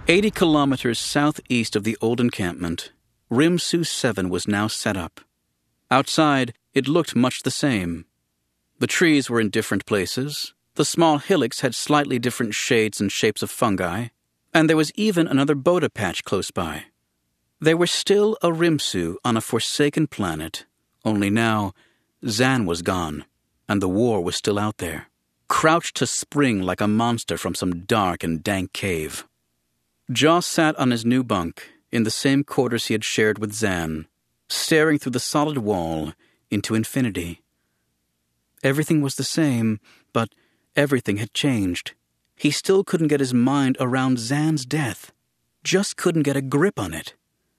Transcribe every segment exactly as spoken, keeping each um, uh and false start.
Eighty kilometers southeast of the old encampment, Rimsu seven was now set up. Outside, it looked much the same. The trees were in different places, the small hillocks had slightly different shades and shapes of fungi, and there was even another boda patch close by. There was still a Rimsu on a forsaken planet, only now Zan was gone, and the war was still out there, crouched to spring like a monster from some dark and dank cave. Joss sat on his new bunk, in the same quarters he had shared with Zan, staring through the solid wall into infinity. Everything was the same, but everything had changed. He still couldn't get his mind around Zan's death, just couldn't get a grip on it.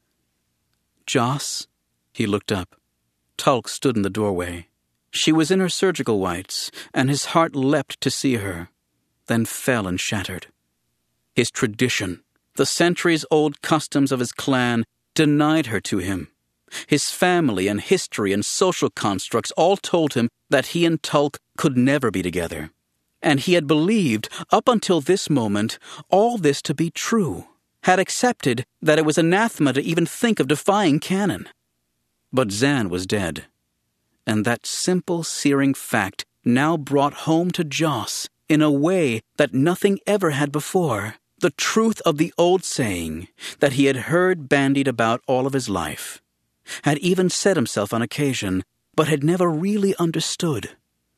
Joss? He looked up. Tulk stood in the doorway. She was in her surgical whites, and his heart leapt to see her, then fell and shattered. His tradition, the centuries-old customs of his clan, denied her to him. His family and history and social constructs all told him that he and Tulk could never be together. And he had believed, up until this moment, all this to be true, had accepted that it was anathema to even think of defying canon. But Zan was dead, and that simple, searing fact now brought home to Joss, in a way that nothing ever had before, the truth of the old saying that he had heard bandied about all of his life, had even said himself on occasion, but had never really understood.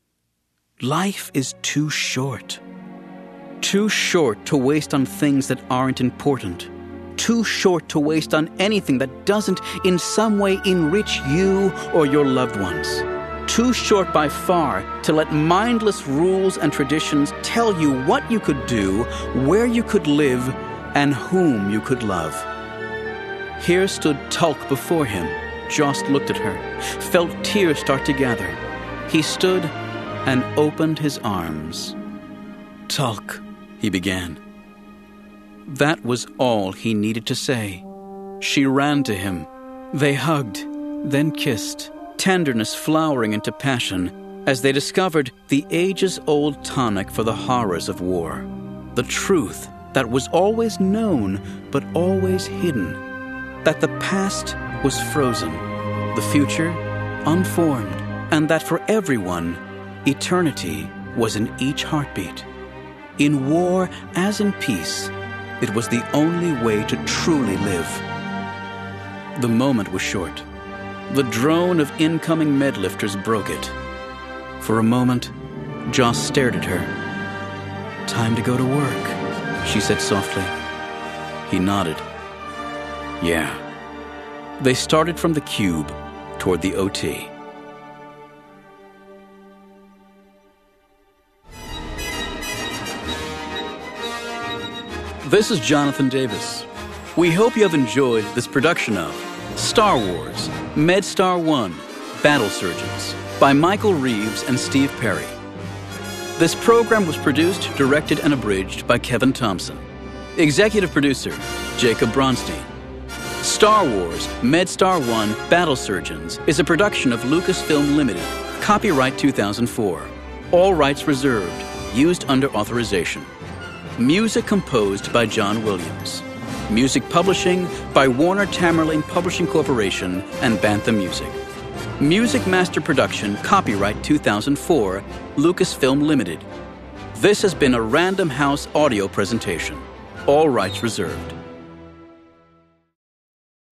Life is too short. Too short to waste on things that aren't important. Too short to waste on anything that doesn't in some way enrich you or your loved ones. Too short by far to let mindless rules and traditions tell you what you could do, where you could live, and whom you could love. Here stood Tulk before him. Joss looked at her, felt tears start to gather. He stood and opened his arms. "Tulk," he began. That was all he needed to say. She ran to him. They hugged, then kissed, tenderness flowering into passion as they discovered the ages-old tonic for the horrors of war, the truth that was always known but always hidden, that the past was frozen, the future unformed, and that for everyone, eternity was in each heartbeat. In war as in peace, it was the only way to truly live. The moment was short. The drone of incoming medlifters broke it. For a moment, Joss stared at her. "Time to go to work," she said softly. He nodded. "Yeah." They started from the cube toward the O T. This is Jonathan Davis. We hope you have enjoyed this production of Star Wars, MedStar one, Battle Surgeons by Michael Reeves and Steve Perry. This program was produced, directed, and abridged by Kevin Thompson. Executive producer, Jacob Bronstein. Star Wars, MedStar one, Battle Surgeons is a production of Lucasfilm Limited. Copyright two thousand four. All rights reserved. Used under authorization. Music composed by John Williams. Music publishing by Warner Tamerlane Publishing Corporation and Bantha Music. Music master production, copyright two thousand four, Lucasfilm Limited. This has been a Random House audio presentation. All rights reserved.